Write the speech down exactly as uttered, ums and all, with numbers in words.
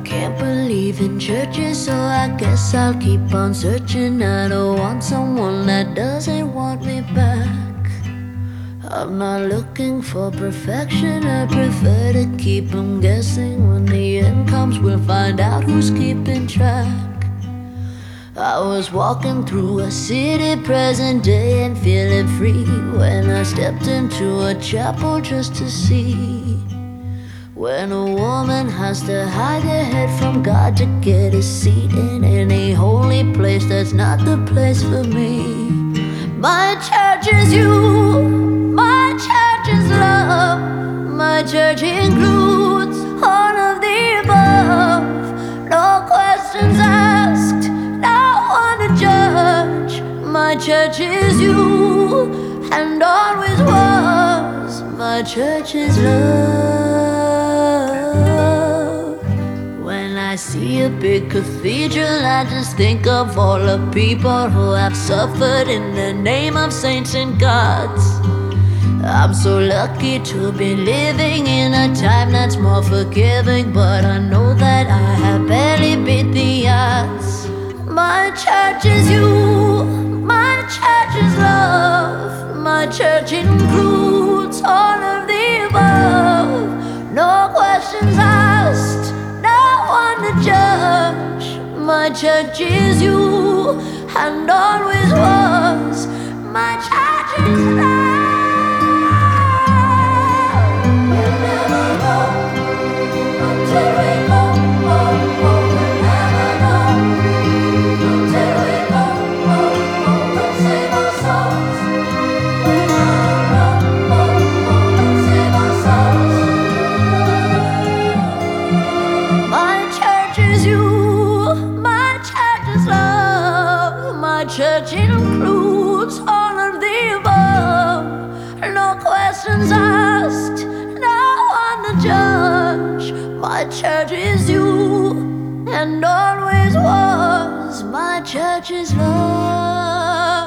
can't believe in churches, so I guess I'll keep on searching. I don't want someone that doesn't want me back. I'm not looking for perfection, I prefer to keep them guessing. When the end comes, we'll find out who's keeping track. I was walking through a city, present day, and feeling free, when I stepped into a chapel just to see. When a woman has to hide her head from God to get a seat in any holy place, that's not the place for me. My church is you, my church is love. My church includes all of the above. No questions asked, no one to judge. My church is you, and always was. My church is love. When I see a big cathedral, I just think of all the people who have suffered in the name of saints and gods. I'm so lucky to be living in a time that's more forgiving, but I know that I have barely beat the odds. My church is you, my church is love. My church includes all of the above. No questions asked, no one to judge. My church is you, and always was. My church is love. My church includes all of the above. No questions asked, no one to judge. My church is you, and always was. My church is love.